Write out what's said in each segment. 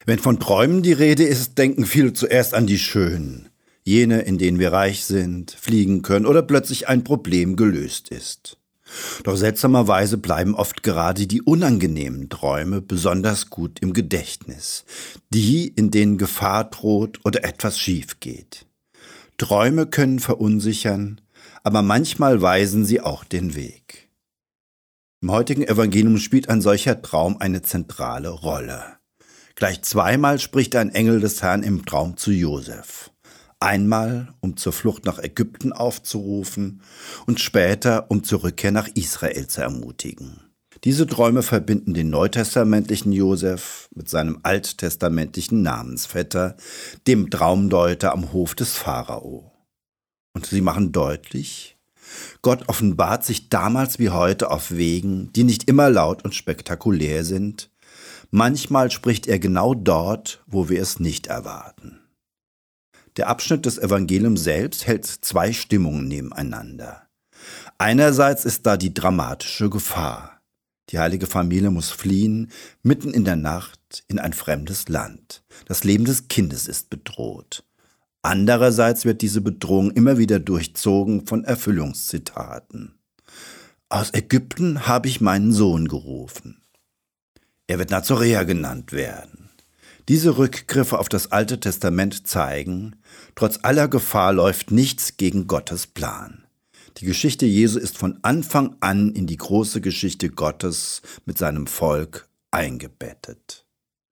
Wenn von Träumen die Rede ist, denken viele zuerst an die schönen, jene, in denen wir reich sind, fliegen können oder plötzlich ein Problem gelöst ist. Doch seltsamerweise bleiben oft gerade die unangenehmen Träume besonders gut im Gedächtnis, die, in denen Gefahr droht oder etwas schief geht. Träume können verunsichern, aber manchmal weisen sie auch den Weg. Im heutigen Evangelium spielt ein solcher Traum eine zentrale Rolle. Gleich zweimal spricht ein Engel des Herrn im Traum zu Josef. Einmal, um zur Flucht nach Ägypten aufzurufen und später, um zur Rückkehr nach Israel zu ermutigen. Diese Träume verbinden den neutestamentlichen Josef mit seinem alttestamentlichen Namensvetter, dem Traumdeuter am Hof des Pharao. Und sie machen deutlich, Gott offenbart sich damals wie heute auf Wegen, die nicht immer laut und spektakulär sind. Manchmal spricht er genau dort, wo wir es nicht erwarten. Der Abschnitt des Evangeliums selbst hält zwei Stimmungen nebeneinander. Einerseits ist da die dramatische Gefahr. Die heilige Familie muss fliehen, mitten in der Nacht in ein fremdes Land. Das Leben des Kindes ist bedroht. Andererseits wird diese Bedrohung immer wieder durchzogen von Erfüllungszitaten. Aus Ägypten habe ich meinen Sohn gerufen. Er wird Nazoräer genannt werden. Diese Rückgriffe auf das Alte Testament zeigen, trotz aller Gefahr läuft nichts gegen Gottes Plan. Die Geschichte Jesu ist von Anfang an in die große Geschichte Gottes mit seinem Volk eingebettet.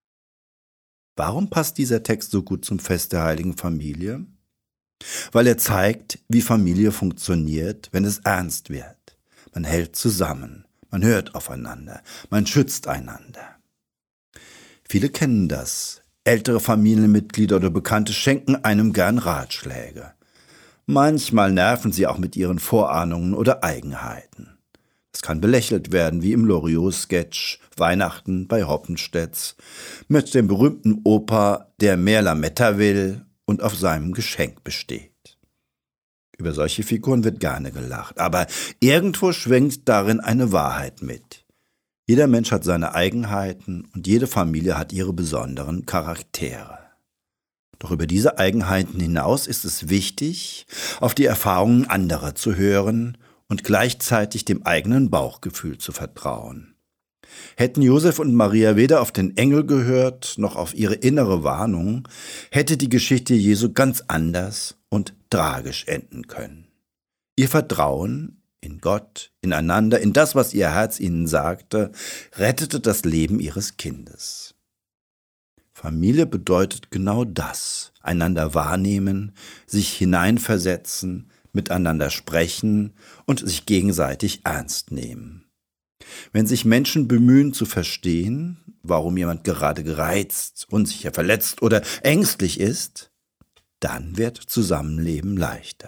Warum passt dieser Text so gut zum Fest der Heiligen Familie? Weil er zeigt, wie Familie funktioniert, wenn es ernst wird. Man hält zusammen, man hört aufeinander, man schützt einander. Viele kennen das. Ältere Familienmitglieder oder Bekannte schenken einem gern Ratschläge. Manchmal nerven sie auch mit ihren Vorahnungen oder Eigenheiten. Es kann belächelt werden, wie im Loriot-Sketch Weihnachten bei Hoppenstedts, mit dem berühmten Opa, der mehr Lametta will und auf seinem Geschenk besteht. Über solche Figuren wird gerne gelacht, aber irgendwo schwingt darin eine Wahrheit mit. Jeder Mensch hat seine Eigenheiten und jede Familie hat ihre besonderen Charaktere. Doch über diese Eigenheiten hinaus ist es wichtig, auf die Erfahrungen anderer zu hören und gleichzeitig dem eigenen Bauchgefühl zu vertrauen. Hätten Josef und Maria weder auf den Engel gehört, noch auf ihre innere Warnung, hätte die Geschichte Jesu ganz anders und tragisch enden können. Ihr Vertrauen in Gott, ineinander, in das, was ihr Herz ihnen sagte, rettete das Leben ihres Kindes. Familie bedeutet genau das: einander wahrnehmen, sich hineinversetzen, miteinander sprechen und sich gegenseitig ernst nehmen. Wenn sich Menschen bemühen zu verstehen, warum jemand gerade gereizt, unsicher, verletzt oder ängstlich ist, dann wird Zusammenleben leichter.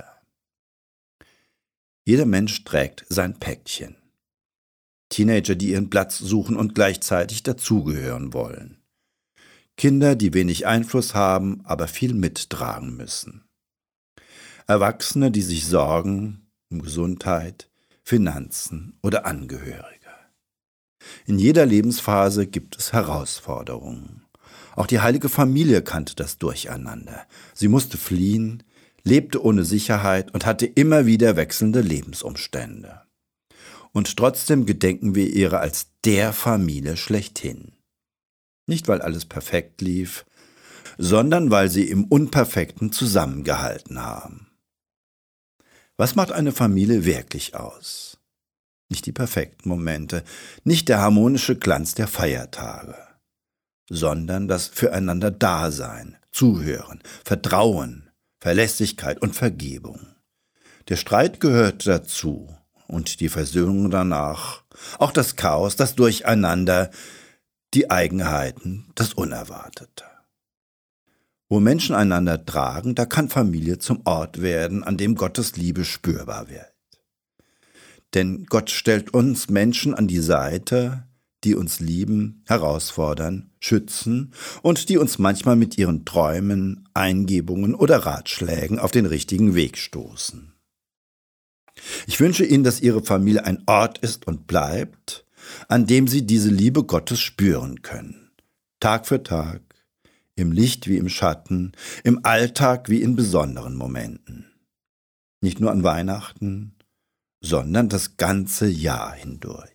Jeder Mensch trägt sein Päckchen. Teenager, die ihren Platz suchen und gleichzeitig dazugehören wollen. Kinder, die wenig Einfluss haben, aber viel mittragen müssen. Erwachsene, die sich sorgen um Gesundheit, Finanzen oder Angehörige. In jeder Lebensphase gibt es Herausforderungen. Auch die heilige Familie kannte das Durcheinander. Sie musste fliehen, lebte ohne Sicherheit und hatte immer wieder wechselnde Lebensumstände. Und trotzdem gedenken wir ihrer als der Familie schlechthin. Nicht, weil alles perfekt lief, sondern weil sie im Unperfekten zusammengehalten haben. Was macht eine Familie wirklich aus? Nicht die perfekten Momente, nicht der harmonische Glanz der Feiertage, sondern das Füreinander-Dasein, Zuhören, Vertrauen, Verlässlichkeit und Vergebung. Der Streit gehört dazu und die Versöhnung danach, auch das Chaos, das Durcheinander, die Eigenheiten, das Unerwartete. Wo Menschen einander tragen, da kann Familie zum Ort werden, an dem Gottes Liebe spürbar wird. Denn Gott stellt uns Menschen an die Seite, die uns lieben, herausfordern, schützen und die uns manchmal mit ihren Träumen, Eingebungen oder Ratschlägen auf den richtigen Weg stoßen. Ich wünsche Ihnen, dass Ihre Familie ein Ort ist und bleibt, an dem Sie diese Liebe Gottes spüren können. Tag für Tag, im Licht wie im Schatten, im Alltag wie in besonderen Momenten. Nicht nur an Weihnachten, sondern das ganze Jahr hindurch.